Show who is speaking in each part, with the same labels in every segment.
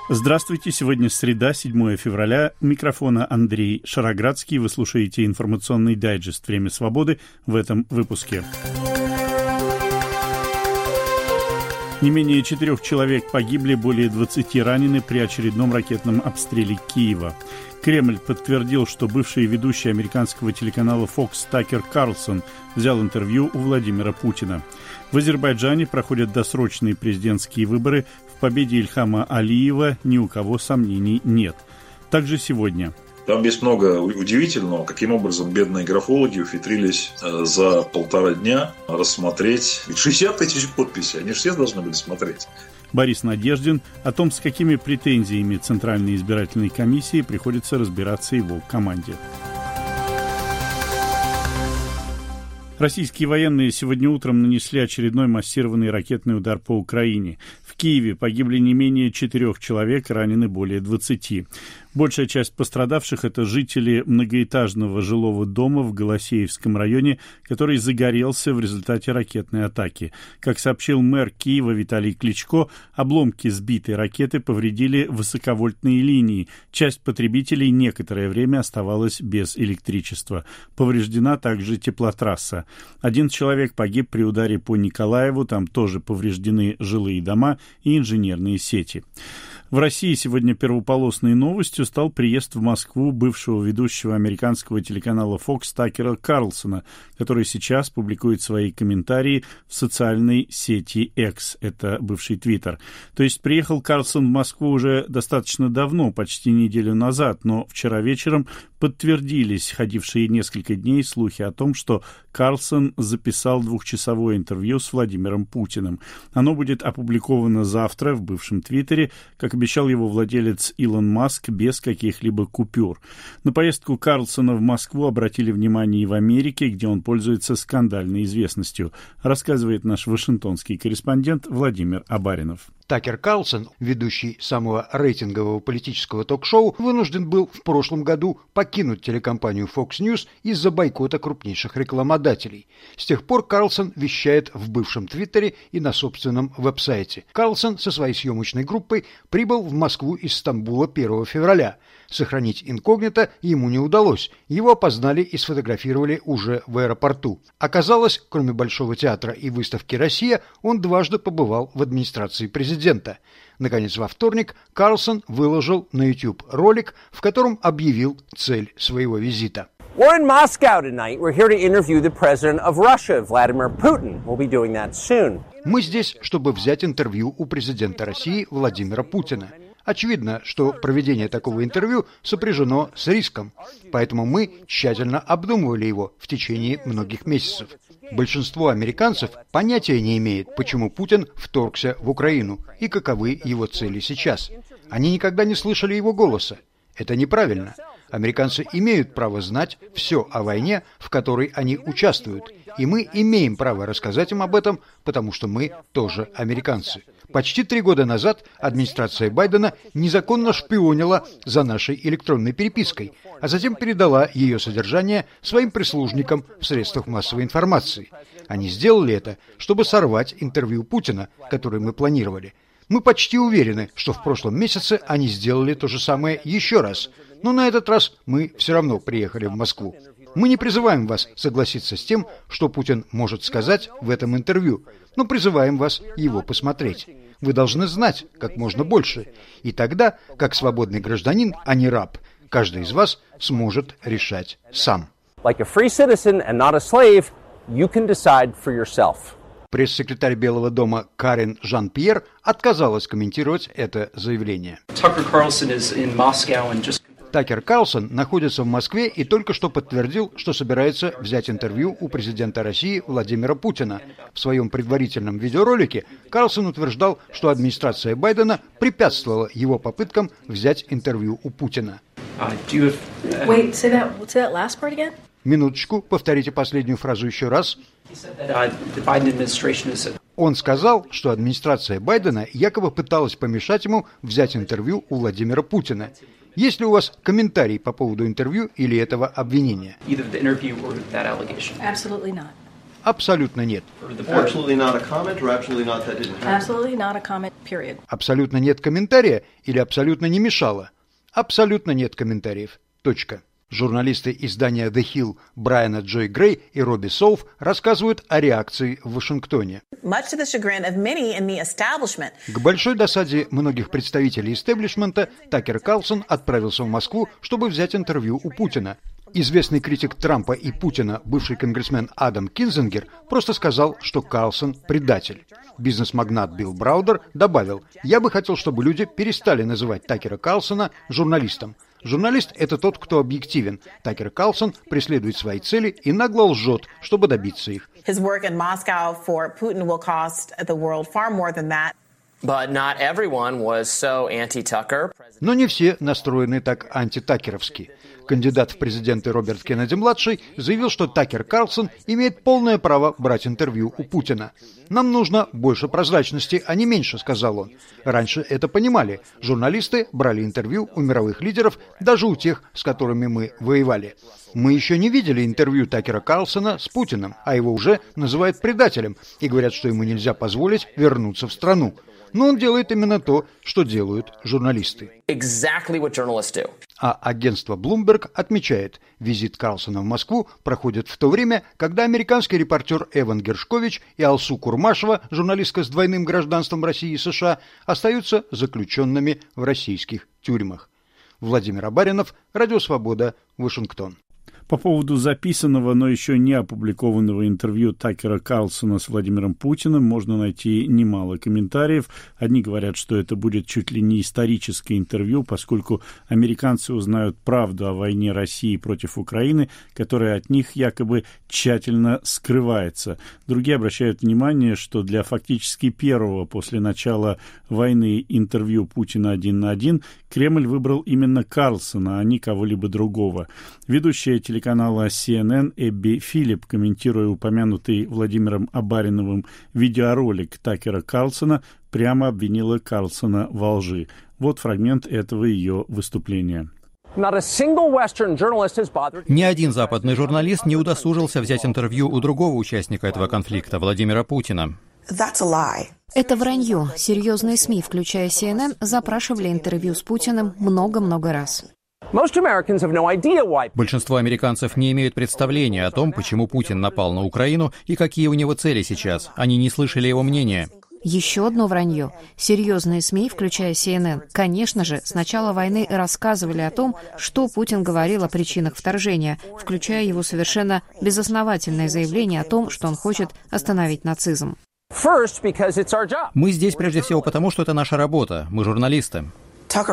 Speaker 1: Здравствуйте, сегодня среда, 7 февраля. У микрофона Андрей Шароградский. Вы слушаете информационный дайджест «Время свободы» в этом выпуске. Не менее 4 человек погибли, более 20 ранены при очередном ракетном обстреле Киева. Кремль подтвердил, что бывший ведущий американского телеканала Fox Такер Карлсон взял интервью у Владимира Путина. В Азербайджане проходят досрочные президентские выборы. В победе Ильхама Алиева ни у кого сомнений нет. Также сегодня.
Speaker 2: Там есть много удивительного, каким образом бедные графологи ухитрились за 1,5 дня рассмотреть 60 тысяч подписей. Они же все должны были смотреть.
Speaker 1: Борис Надеждин о том, с какими претензиями Центральной избирательной комиссии приходится разбираться его команде. Российские военные сегодня утром нанесли очередной массированный ракетный удар по Украине. В Киеве погибли не менее 4 человек, ранены более 20. Большая часть пострадавших – это жители многоэтажного жилого дома в Голосеевском районе, который загорелся в результате ракетной атаки. Как сообщил мэр Киева Виталий Кличко, обломки сбитой ракеты повредили высоковольтные линии. Часть потребителей некоторое время оставалась без электричества. Повреждена также теплотрасса. 1 человек погиб при ударе по Николаеву, там тоже повреждены жилые дома и инженерные сети. В России сегодня первополосной новостью стал приезд в Москву бывшего ведущего американского телеканала Fox Такера Карлсона, который сейчас публикует свои комментарии в социальной сети X, это бывший Твиттер. То есть приехал Карлсон в Москву уже достаточно давно, почти неделю назад, но вчера вечером подтвердились ходившие несколько дней слухи о том, что Карлсон записал 2-часовое интервью с Владимиром Путиным. Оно будет опубликовано завтра в бывшем Твиттере, как обещал его владелец Илон Маск, без каких-либо купюр. На поездку Карлсона в Москву обратили внимание и в Америке, где он пользуется скандальной известностью, рассказывает наш вашингтонский корреспондент Владимир Абаринов.
Speaker 3: Такер Карлсон, ведущий самого рейтингового политического ток-шоу, вынужден был в прошлом году покинуть телекомпанию Fox News из-за бойкота крупнейших рекламодателей. С тех пор Карлсон вещает в бывшем Твиттере и на собственном веб-сайте. Карлсон со своей съемочной группой прибыл в Москву из Стамбула 1 февраля. Сохранить инкогнито ему не удалось. Его опознали и сфотографировали уже в аэропорту. Оказалось, кроме Большого театра и выставки «Россия», он дважды побывал в администрации президента. Наконец, во вторник Карлсон выложил на YouTube ролик, в котором объявил цель своего визита.
Speaker 4: We're in Moscow tonight. We're here to interview the president of Russia, Vladimir Putin. We'll be doing that soon.
Speaker 3: Мы здесь, чтобы взять интервью у президента России Владимира Путина. Очевидно, что проведение такого интервью сопряжено с риском, поэтому мы тщательно обдумывали его в течение многих месяцев. Большинство американцев понятия не имеет, почему Путин вторгся в Украину и каковы его цели сейчас. Они никогда не слышали его голоса. Это неправильно. Американцы имеют право знать все о войне, в которой они участвуют, и мы имеем право рассказать им об этом, потому что мы тоже американцы. Почти 3 года назад администрация Байдена незаконно шпионила за нашей электронной перепиской, а затем передала ее содержание своим прислужникам в средствах массовой информации. Они сделали это, чтобы сорвать интервью Путина, которое мы планировали. Мы почти уверены, что в прошлом месяце они сделали то же самое еще раз, но на этот раз мы все равно приехали в Москву. Мы не призываем вас согласиться с тем, что Путин может сказать в этом интервью, но призываем вас его посмотреть. Вы должны знать как можно больше, и тогда, как свободный гражданин, а не раб, каждый из вас сможет решать сам.
Speaker 4: Like a free citizen and not a slave, you can decide for yourself.
Speaker 3: Пресс-секретарь Белого дома Карен Жан-Пьер отказалась комментировать это заявление. Такер Карлсон находится в Москве и только что подтвердил, что собирается взять интервью у президента России Владимира Путина. В своем предварительном видеоролике Карлсон утверждал, что администрация Байдена препятствовала его попыткам взять интервью у Путина. Минуточку, повторите последнюю фразу еще раз. Он сказал, что администрация Байдена якобы пыталась помешать ему взять интервью у Владимира Путина. Есть ли у вас комментарий по поводу интервью или этого обвинения? Абсолютно нет. Абсолютно нет комментария или абсолютно не мешало? Абсолютно нет комментариев. Точка. Журналисты издания The Hill Брайана Джой Грей и Робби Соуф рассказывают о реакции в Вашингтоне. К большой досаде многих представителей истеблишмента Такер Карлсон отправился в Москву, чтобы взять интервью у Путина. Известный критик Трампа и Путина, бывший конгрессмен Адам Кинзингер, просто сказал, что Карлсон – предатель. Бизнес-магнат Билл Браудер добавил: «Я бы хотел, чтобы люди перестали называть Такера Карлсона журналистом. Журналист – это тот, кто объективен. Такер Карлсон преследует свои цели и нагло лжет, чтобы добиться их». Но не все настроены так антитакеровски. Кандидат в президенты Роберт Кеннеди-младший заявил, что Такер Карлсон имеет полное право брать интервью у Путина. «Нам нужно больше прозрачности, а не меньше», — сказал он. Раньше это понимали. Журналисты брали интервью у мировых лидеров, даже у тех, с которыми мы воевали. Мы еще не видели интервью Такера Карлсона с Путиным, а его уже называют предателем и говорят, что ему нельзя позволить вернуться в страну. Но он делает именно то, что делают журналисты. А агентство Bloomberg отмечает, визит Карлсона в Москву проходит в то время, когда американский репортер Эван Гершкович и Алсу Курмашева, журналистка с двойным гражданством России и США, остаются заключенными в российских тюрьмах. Владимир Абаринов, Радио Свобода, Вашингтон.
Speaker 1: По поводу записанного, но еще не опубликованного интервью Такера Карлсона с Владимиром Путиным можно найти немало комментариев. Одни говорят, что это будет чуть ли не историческое интервью, поскольку американцы узнают правду о войне России против Украины, которая от них якобы тщательно скрывается. Другие обращают внимание, что для фактически первого после начала войны интервью Путина 1 на 1 Кремль выбрал именно Карлсона, а не кого-либо другого. Ведущая телеканала CNN Эбби Филипп, комментируя упомянутый Владимиром Абариновым видеоролик Такера Карлсона, прямо обвинила Карлсона во лжи. Вот фрагмент этого ее выступления.
Speaker 5: Ни один западный журналист не удосужился взять интервью у другого участника этого конфликта, Владимира Путина.
Speaker 6: Это вранье. Серьезные СМИ, включая CNN, запрашивали интервью с Путиным много-много раз.
Speaker 5: Большинство американцев не имеют представления о том, почему Путин напал на Украину и какие у него цели сейчас. Они не слышали его мнения.
Speaker 6: Еще одно вранье. Серьезные СМИ, включая CNN, конечно же, с начала войны рассказывали о том, что Путин говорил о причинах вторжения, включая его совершенно безосновательное заявление о том, что он хочет остановить нацизм.
Speaker 5: Мы здесь прежде всего потому, что это наша работа. Мы журналисты.
Speaker 6: Такер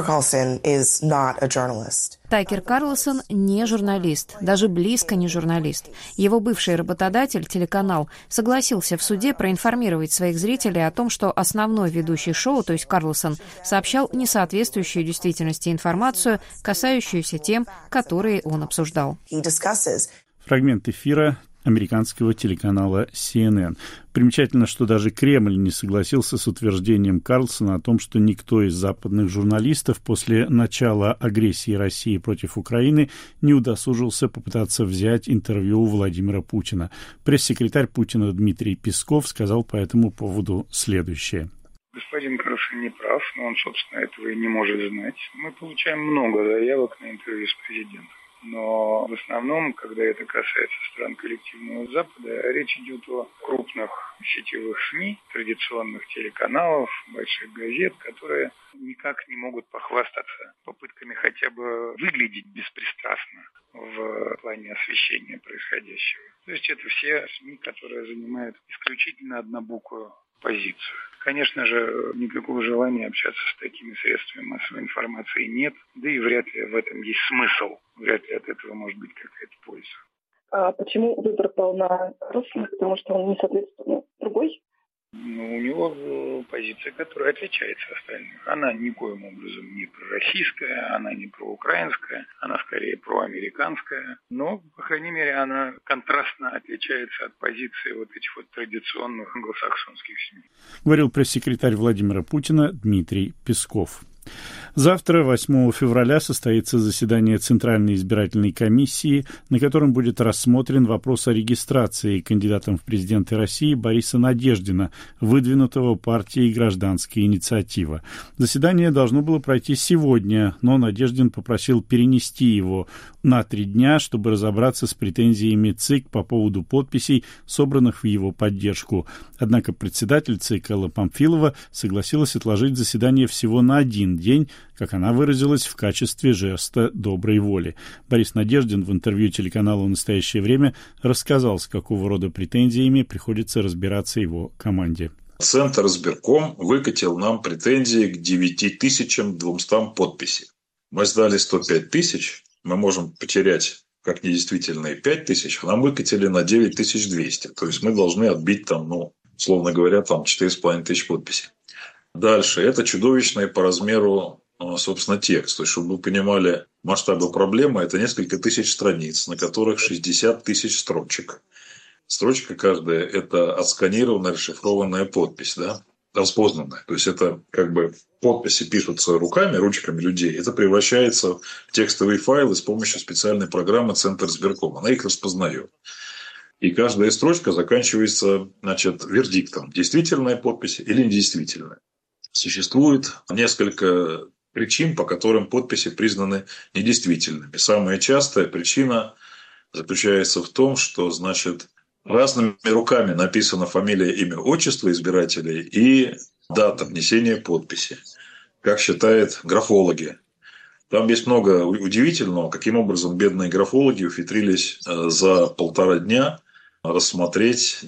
Speaker 6: Карлсон не журналист, даже близко не журналист. Его бывший работодатель, телеканал, согласился в суде проинформировать своих зрителей о том, что основной ведущий шоу, то есть Карлсон, сообщал несоответствующую действительности информацию, касающуюся тем, которые он обсуждал.
Speaker 1: Фрагмент эфира американского телеканала CNN. Примечательно, что даже Кремль не согласился с утверждением Карлсона о том, что никто из западных журналистов после начала агрессии России против Украины не удосужился попытаться взять интервью у Владимира Путина. Пресс-секретарь Путина Дмитрий Песков сказал по этому поводу следующее.
Speaker 7: Господин Карлсон не прав, но он, собственно, этого и не может знать. Мы получаем много заявок на интервью с президентом. Но в основном, когда это касается стран коллективного Запада, речь идет о крупных сетевых СМИ, традиционных телеканалов, больших газет, которые никак не могут похвастаться попытками хотя бы выглядеть беспристрастно в плане освещения происходящего. То есть это все СМИ, которые занимают исключительно однобокую позицию. Конечно же, никакого желания общаться с такими средствами массовой информации нет, да и вряд ли в этом есть смысл, вряд ли от этого может быть какая-то польза.
Speaker 8: А почему выбор пал на Карлсона? Потому что он не соответствует другой?
Speaker 7: У него позиция, которая отличается от остальных. Она никоим образом не пророссийская, она не проукраинская, она скорее проамериканская. Но, по крайней мере, она контрастно отличается от позиции вот этих вот традиционных англосаксонских СМИ.
Speaker 1: Говорил пресс-секретарь Владимира Путина Дмитрий Песков. Завтра, 8 февраля, состоится заседание Центральной избирательной комиссии, на котором будет рассмотрен вопрос о регистрации кандидатом в президенты России Бориса Надеждина, выдвинутого партией «Гражданская инициатива». Заседание должно было пройти сегодня, но Надеждин попросил перенести его на 3 дня, чтобы разобраться с претензиями ЦИК по поводу подписей, собранных в его поддержку. Однако председатель ЦИК Элла Памфилова согласилась отложить заседание всего на 1 день, как она выразилась, в качестве жеста доброй воли. Борис Надеждин в интервью телеканалу «Настоящее время» рассказал, с какого рода претензиями приходится разбираться его команде.
Speaker 2: Центр избирком выкатил нам претензии к 9200 подписей. Мы сдали 105 тысяч, мы можем потерять как недействительные 5 тысяч, а нам выкатили на 9200. То есть мы должны отбить там, условно говоря, 4,5 тысяч подписей. Дальше. Это чудовищный по размеру, собственно, текст. То есть, чтобы вы понимали масштабы проблемы, это несколько тысяч страниц, на которых 60 тысяч строчек. Строчка каждая – это отсканированная, расшифрованная подпись, распознанная. То есть, это подписи пишутся ручками людей. Это превращается в текстовые файлы с помощью специальной программы Центр избирком. Она их распознает. И каждая строчка заканчивается, вердиктом. Действительная подпись или недействительная. Существует несколько причин, по которым подписи признаны недействительными. Самая частая причина заключается в том, что, разными руками написана фамилия, имя, отчество избирателей и дата внесения подписи, как считают графологи. Там есть много удивительного, каким образом бедные графологи ухитрились за 1,5 дня рассмотреть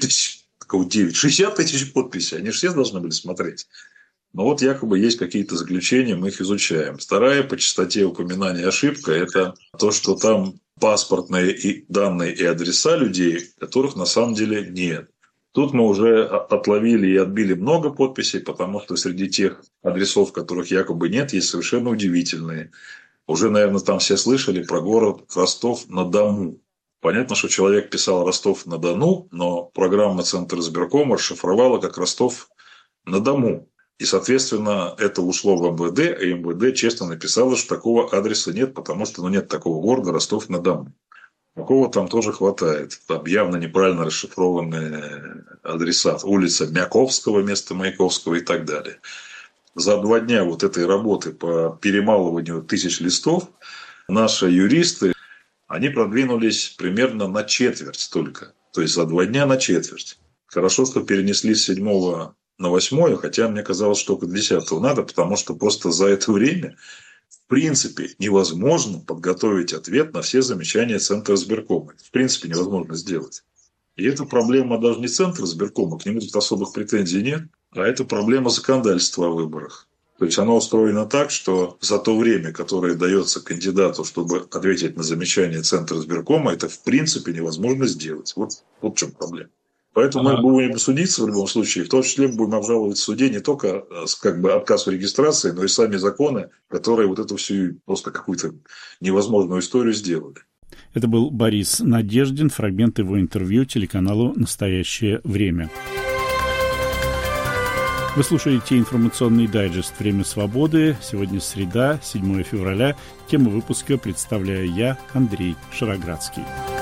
Speaker 2: 60 тысяч подписей. Они же все должны были смотреть. Но якобы есть какие-то заключения, мы их изучаем. Вторая по частоте упоминания ошибка – это то, что там паспортные данные и адреса людей, которых на самом деле нет. Тут мы уже отловили и отбили много подписей, потому что среди тех адресов, которых якобы нет, есть совершенно удивительные. Уже, наверное, там все слышали про город Ростов-на-Дону. Понятно, что человек писал Ростов-на-Дону, но программа Центр избиркома расшифровала как Ростов-на-Дому. И, соответственно, это ушло в МВД, и МВД честно написало, что такого адреса нет, потому что нет такого города Ростов-на-Дону. Такого там тоже хватает. Там явно неправильно расшифрованные адреса. Улица Мяковского вместо Маяковского и так далее. За 2 дня этой работы по перемалыванию тысяч листов наши юристы, они продвинулись примерно на четверть только. То есть, за 2 дня на четверть. Хорошо, что перенесли с 7 на 8, хотя мне казалось, что только до 10 надо, потому что просто за это время в принципе невозможно подготовить ответ на все замечания Центра избиркома. В принципе невозможно сделать. И это проблема даже не Центра избиркома, к нему тут особых претензий нет, а это проблема законодательства о выборах. То есть оно устроено так, что за то время, которое дается кандидату, чтобы ответить на замечания Центра избиркома, это в принципе невозможно сделать. Вот в чем проблема. Поэтому мы будем судиться в любом случае, в том числе мы будем обжаловать в суде не только отказ в регистрации, но и сами законы, которые эту всю просто какую-то невозможную историю сделали.
Speaker 1: Это был Борис Надеждин, фрагмент его интервью телеканалу «Настоящее время». Вы слушаете информационный дайджест «Время свободы». Сегодня среда, 7 февраля. Тему выпуска представляю я, Андрей Шароградский.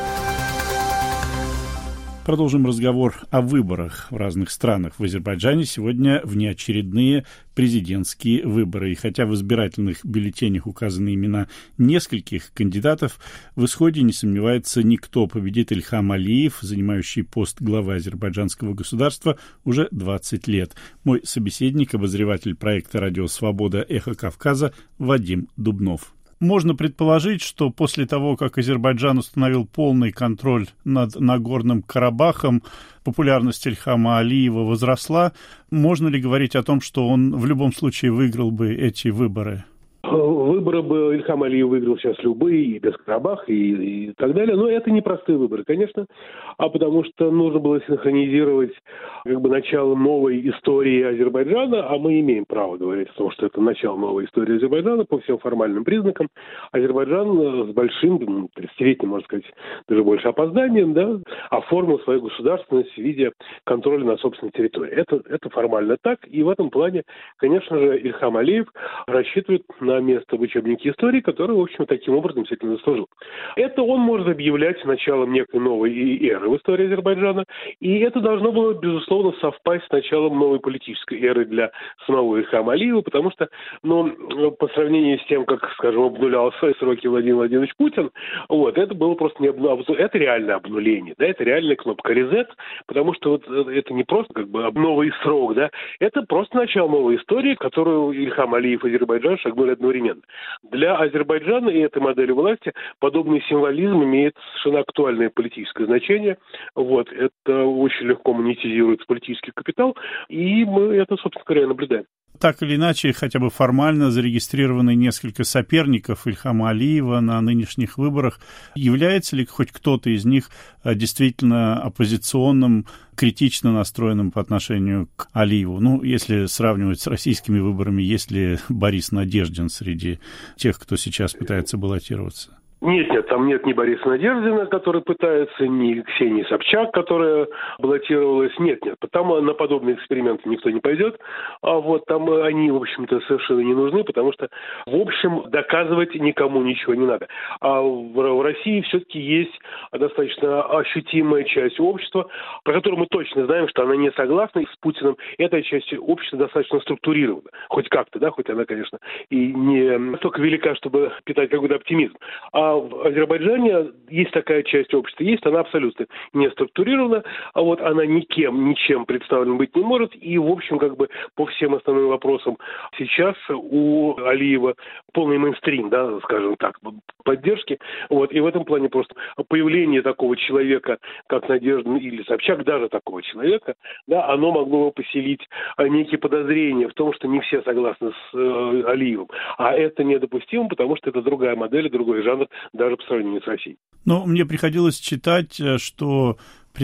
Speaker 1: Продолжим разговор о выборах в разных странах. В Азербайджане сегодня внеочередные президентские выборы. И хотя в избирательных бюллетенях указаны имена нескольких кандидатов, в исходе не сомневается никто. Победит Ильхам Алиев, занимающий пост главы азербайджанского государства уже 20 лет. Мой собеседник, обозреватель проекта «Радио Свобода. Эхо Кавказа» Вадим Дубнов. Можно предположить, что после того, как Азербайджан установил полный контроль над Нагорным Карабахом, популярность Ильхама Алиева возросла. Можно ли говорить о том, что он в любом случае выиграл бы эти выборы?
Speaker 9: выборы бы Ильхам Алиев выиграл сейчас любые, и без Карабах, и так далее. Но это не простые выборы, конечно, а потому что нужно было синхронизировать начало новой истории Азербайджана, а мы имеем право говорить о том, что это начало новой истории Азербайджана по всем формальным признакам. Азербайджан с большим, 30-летним, можно сказать, даже больше опозданием, да, оформил свою государственность в виде контроля над собственной территорией. Это формально так, и в этом плане, конечно же, Ильхам Алиев рассчитывает на место в учебнике истории, которое, в общем, таким образом действительно заслужил. Это он может объявлять началом некой новой эры в истории Азербайджана, и это должно было, безусловно, совпасть с началом новой политической эры для самого Ильхама Алиева, потому что, по сравнению с тем, как, скажем, обнулял свои сроки Владимир Владимирович Путин, это было просто не это реальное обнуление, да, это реальная кнопка резет, потому что это не просто новый срок, да, это просто начало новой истории, которую Ильхам Алиев и Азербайджан шагнули одновременно. Для Азербайджана и этой модели власти подобный символизм имеет совершенно актуальное политическое значение. Это очень легко монетизируется политический капитал, и мы это, собственно говоря, наблюдаем.
Speaker 1: Так или иначе, хотя бы формально зарегистрированы несколько соперников Ильхама Алиева на нынешних выборах. Является ли хоть кто-то из них действительно оппозиционным, критично настроенным по отношению к Алиеву? Если сравнивать с российскими выборами, есть ли Борис Надеждин среди тех, кто сейчас пытается баллотироваться?
Speaker 9: Нет, там нет ни Бориса Надеждина, который пытается, ни Ксении Собчак, которая баллотировалась. Нет. Там на подобные эксперименты никто не пойдет. Там они, в общем-то, совершенно не нужны, потому что, в общем, доказывать никому ничего не надо. А в России все-таки есть достаточно ощутимая часть общества, про которую мы точно знаем, что она не согласна с Путиным. Эта часть общества достаточно структурирована. Хоть как-то, да, хоть она, конечно, и не настолько велика, чтобы питать какой-то оптимизм. А в Азербайджане есть такая часть общества, она абсолютно не структурирована, она ничем представлена быть не может, и, в общем, по всем основным вопросам сейчас у Алиева полный мейнстрим, да, скажем так, поддержки, и в этом плане просто появление такого человека, как Надежда или Собчак, даже такого человека, да, оно могло бы поселить некие подозрения в том, что не все согласны с Алиевым, а это недопустимо, потому что это другая модель, другой жанр, даже по сравнению с Россией.
Speaker 1: Но мне приходилось читать, что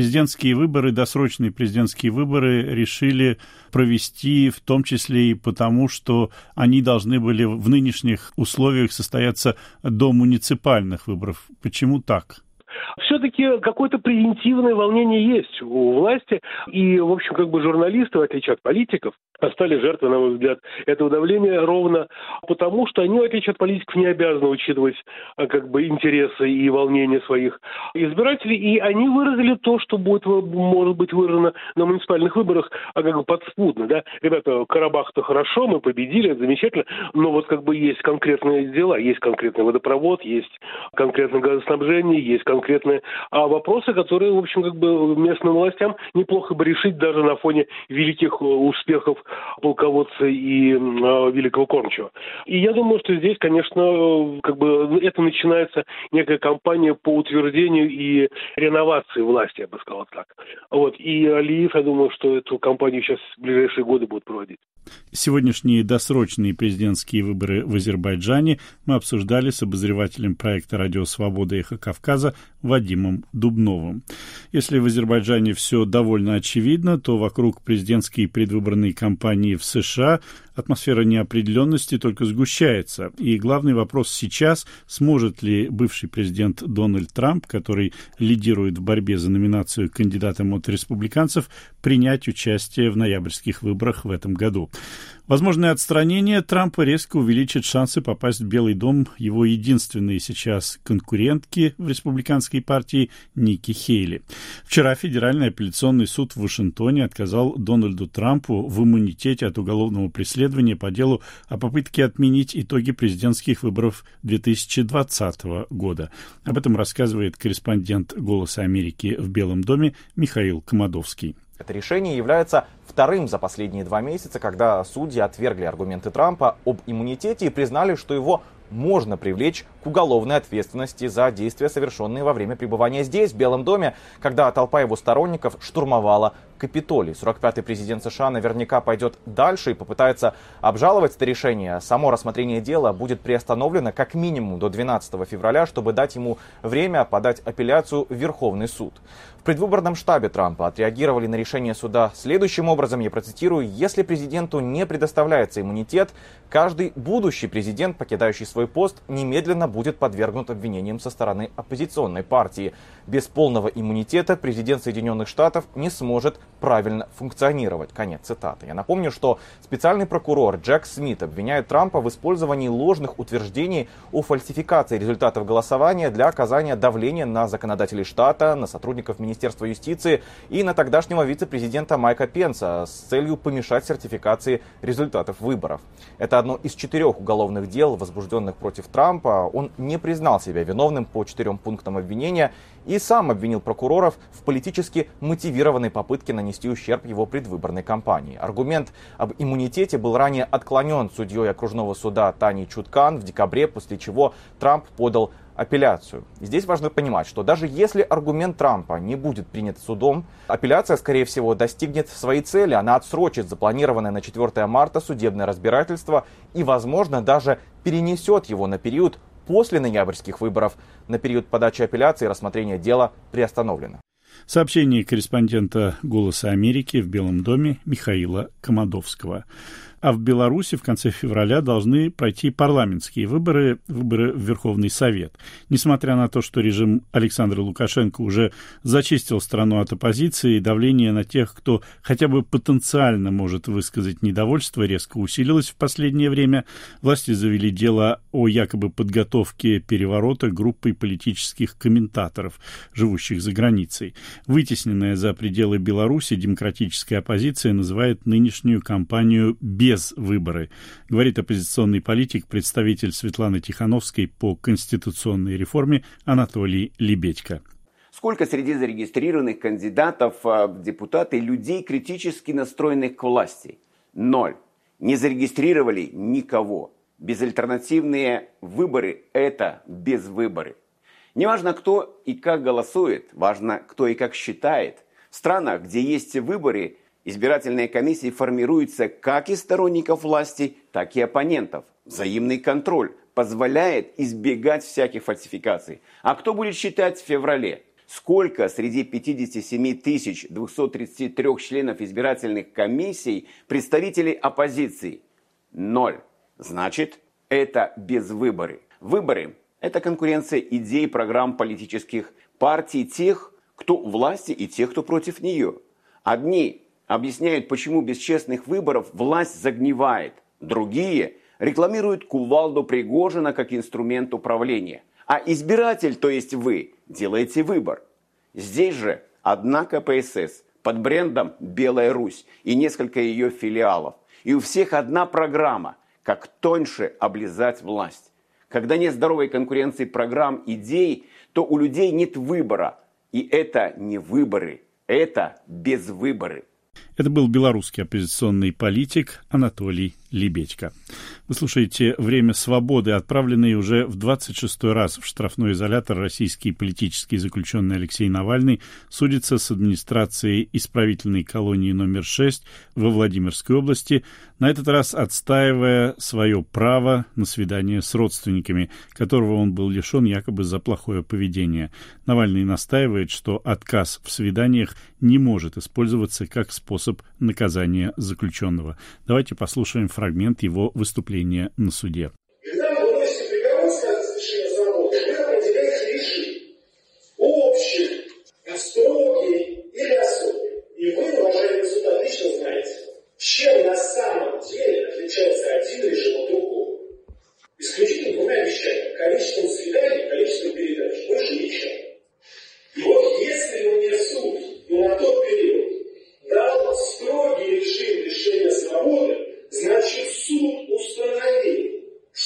Speaker 1: досрочные президентские выборы решили провести в том числе и потому, что они должны были в нынешних условиях состояться до муниципальных выборов. Почему так?
Speaker 9: Все-таки какое-то превентивное волнение есть у власти, и, в общем, журналисты, в отличие от политиков, стали жертвой, на мой взгляд, этого давления ровно потому, что они, в отличие от политиков, не обязаны учитывать интересы и волнения своих избирателей, и они выразили то, что может быть выражено на муниципальных выборах, подспудно, да. Ребята, Карабах-то хорошо, мы победили, это замечательно, но есть конкретные дела, есть конкретный водопровод, есть конкретное газоснабжение, есть конкретные вопросы, которые, в общем, местным властям неплохо бы решить даже на фоне великих успехов полководца и великого кормчего. И я думаю, что здесь, конечно, это начинается некая кампания по утверждению и реновации власти, я бы сказал так. И Алиев, я думаю, что эту кампанию сейчас в ближайшие годы будут проводить.
Speaker 1: Сегодняшние досрочные президентские выборы в Азербайджане мы обсуждали с обозревателем проекта «Радио Свобода. Эхо Кавказа» Вадимом Дубновым. Если в Азербайджане все довольно очевидно, то вокруг президентской предвыборной кампании в США атмосфера неопределенности только сгущается. И главный вопрос сейчас, сможет ли бывший президент Дональд Трамп, который лидирует в борьбе за номинацию кандидатом от республиканцев, принять участие в ноябрьских выборах в этом году. Возможное отстранение Трампа резко увеличит шансы попасть в Белый дом его единственной сейчас конкурентки в республиканской партии Никки Хейли. Вчера Федеральный апелляционный суд в Вашингтоне отказал Дональду Трампу в иммунитете от уголовного преследования по делу о попытке отменить итоги президентских выборов 2020 года. Об этом рассказывает корреспондент «Голоса Америки» в Белом доме Михаил Комадовский.
Speaker 10: Это решение является вторым за последние 2 месяца, когда судьи отвергли аргументы Трампа об иммунитете и признали, что его можно привлечь к уголовной ответственности за действия, совершенные во время пребывания здесь, в Белом доме, когда толпа его сторонников штурмовала Капитолий. 45-й президент США наверняка пойдет дальше и попытается обжаловать это решение. Само рассмотрение дела будет приостановлено как минимум до 12 февраля, чтобы дать ему время подать апелляцию в Верховный суд. В предвыборном штабе Трампа отреагировали на решение суда следующим образом, я процитирую: «Если президенту не предоставляется иммунитет, каждый будущий президент, покидающий свой пост, немедленно будет подвергнут обвинениям со стороны оппозиционной партии. Без полного иммунитета президент Соединенных Штатов не сможет правильно функционировать». Конец цитаты. Я напомню, что специальный прокурор Джек Смит обвиняет Трампа в использовании ложных утверждений о фальсификации результатов голосования для оказания давления на законодателей штата, на сотрудников Министерства юстиции и на тогдашнего вице-президента Майка Пенса с целью помешать сертификации результатов выборов. Это одно из 4 уголовных дел, возбужденных против Трампа. Он не признал себя виновным по 4 пунктам обвинения и сам обвинил прокуроров в политически мотивированной попытке нанести ущерб его предвыборной кампании. Аргумент об иммунитете был ранее отклонен судьей окружного суда Таней Чуткан в декабре, после чего Трамп подал апелляцию. И здесь важно понимать, что даже если аргумент Трампа не будет принят судом, апелляция, скорее всего, достигнет своей цели. Она отсрочит запланированное на 4 марта судебное разбирательство и, возможно, даже перенесет его на период после ноябрьских выборов. На период подачи апелляции и рассмотрения дела приостановлено.
Speaker 1: Сообщение корреспондента «Голоса Америки» в Белом доме Михаила Комодовского. А в Беларуси в конце февраля должны пройти парламентские выборы в Верховный Совет. Несмотря на то, что режим Александра Лукашенко уже зачистил страну от оппозиции, давление на тех, кто хотя бы потенциально может высказать недовольство, резко усилилось в последнее время. Власти завели дело о якобы подготовке переворота группой политических комментаторов, живущих за границей. Вытесненная за пределы Беларуси демократическая оппозиция называет нынешнюю кампанию без выборы, говорит оппозиционный политик, представитель Светланы Тихановской по конституционной реформе Анатолий Лебедько.
Speaker 11: Сколько среди зарегистрированных кандидатов в депутаты людей, критически настроенных к власти? 0. Не зарегистрировали никого. Безальтернативные выборы – это безвыборы. Не важно, кто и как голосует, важно, кто и как считает. В странах, где есть выборы, избирательные комиссии формируются как из сторонников власти, так и оппонентов. Взаимный контроль позволяет избегать всяких фальсификаций. А кто будет считать в феврале? Сколько среди 57 233 членов избирательных комиссий представителей оппозиции? 0. Значит, это безвыборы. Выборы – это конкуренция идей, программ политических партий, тех, кто у власти, и тех, кто против нее. Одни объясняют, почему без честных выборов власть загнивает. Другие рекламируют кувалду Пригожина как инструмент управления. А избиратель, то есть вы, делаете выбор. Здесь же одна КПСС под брендом «Белая Русь» и несколько ее филиалов. И у всех одна программа – как тоньше облизать власть. Когда нет здоровой конкуренции программ, идей, то у людей нет выбора. И это не выборы, это безвыборы.
Speaker 1: Это был белорусский оппозиционный политик Анатолий Лебедько. Вы слушаете «Время свободы». Отправленный уже в 26-й раз в штрафной изолятор российский политический заключенный Алексей Навальный судится с администрацией исправительной колонии номер 6 во Владимирской области, на этот раз отстаивая свое право на свидание с родственниками, которого он был лишен якобы за плохое поведение. Навальный настаивает, что отказ в свиданиях не может использоваться как способ наказания заключенного. Давайте послушаем фрагмент его выступления на суде.
Speaker 12: Когда вы выносите приговор с лишения свободы, вы определяете режим. Общий, строгий или особый. И вы, уважаемый суд, отлично знаете, чем на самом деле отличается один режим от другого. Исключительно двумя вещами. Количеством свиданий, количеством передач. Больше ничего. И вот если мне суд на тот период дал строгий режим лишения свободы, значит, суд установил,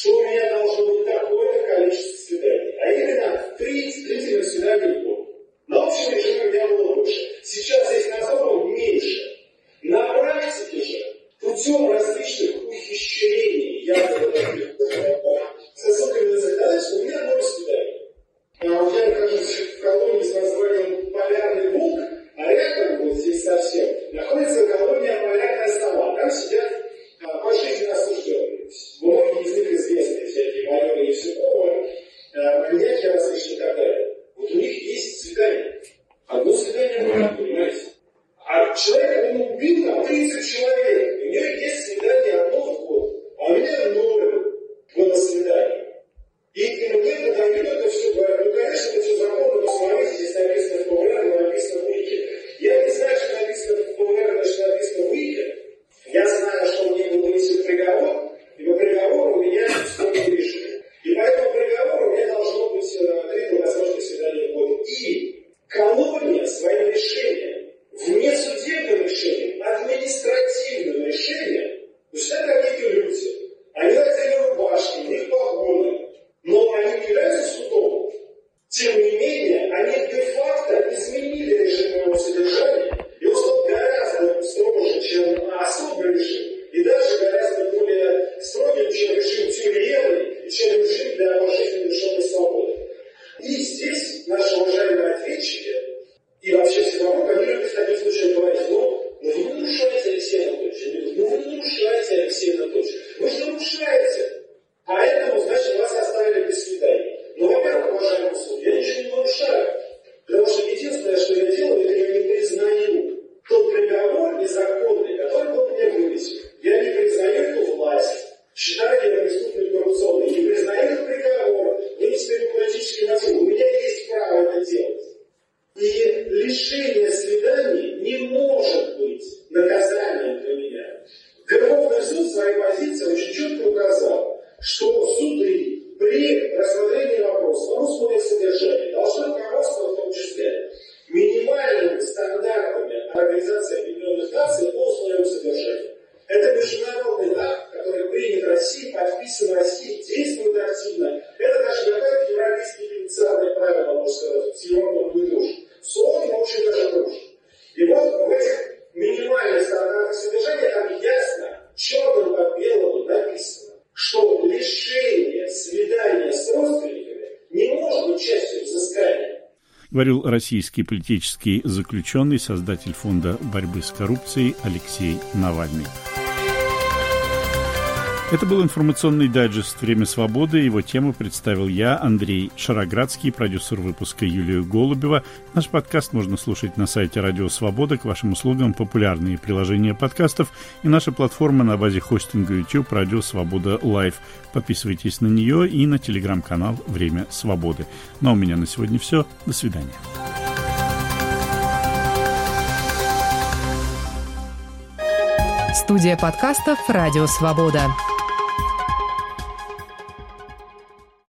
Speaker 12: Тем не менее, они де-факто изменили режим его содержания, и он стал гораздо строже, чем особый режим, и даже гораздо более строгим, чем режим тюремный, и чем режим для пожизненно лишенной свободы. И здесь наши уважаемые ответчики и вообще все вокруг, они любят в таких случаях говорить: вы не нарушаете, Алексей Анатольевич. Вы не нарушаете, Алексей Анатольевич. Вы же нарушаете. Поэтому, значит, вас оставили без свидания. Ну, во-первых, уважаемый суд, я ничего не нарушаю. Потому что единственное, что я делаю, это я не признаю тот приговор незаконный, который был мне вынесен. Я не признаю эту власть, считаю ее преступной коррупционной. Не признаю этот приговор, вынесенный по политическим мотивам. У меня есть право это делать. И лишение свиданий не может быть наказанием для меня. Верховный суд в своей позиции очень четко указал, что суды при рассмотрении вопроса о условиях содержания должны руководствоваться в том числе минимальными стандартами Организации Объединенных Наций по условиям содержания. Это международный акт, который принят Россией, подписан Россией, действует активно. Это даже добавит европейские пенитенциарные правила, можно сказать, с Европой мы дружим. С ООН мы очень даже дружим. И вот в этих минимальных стандартах содержания там ясно, черным по белому написано, что лишение свидания с родственниками не может быть частью взыскания.
Speaker 1: Говорил российский политический заключенный, создатель фонда борьбы с коррупцией Алексей Навальный. Это был информационный дайджест «Время свободы». Его тему представил я, Андрей Шароградский, продюсер выпуска Юлия Голубева. Наш подкаст можно слушать на сайте Радио Свобода. К вашим услугам популярные приложения подкастов и наша платформа на базе хостинга YouTube «Радио Свобода Лайв». Подписывайтесь на нее и на телеграм-канал «Время свободы». Ну а у меня на сегодня все. До свидания.
Speaker 13: Студия подкастов «Радио Свобода».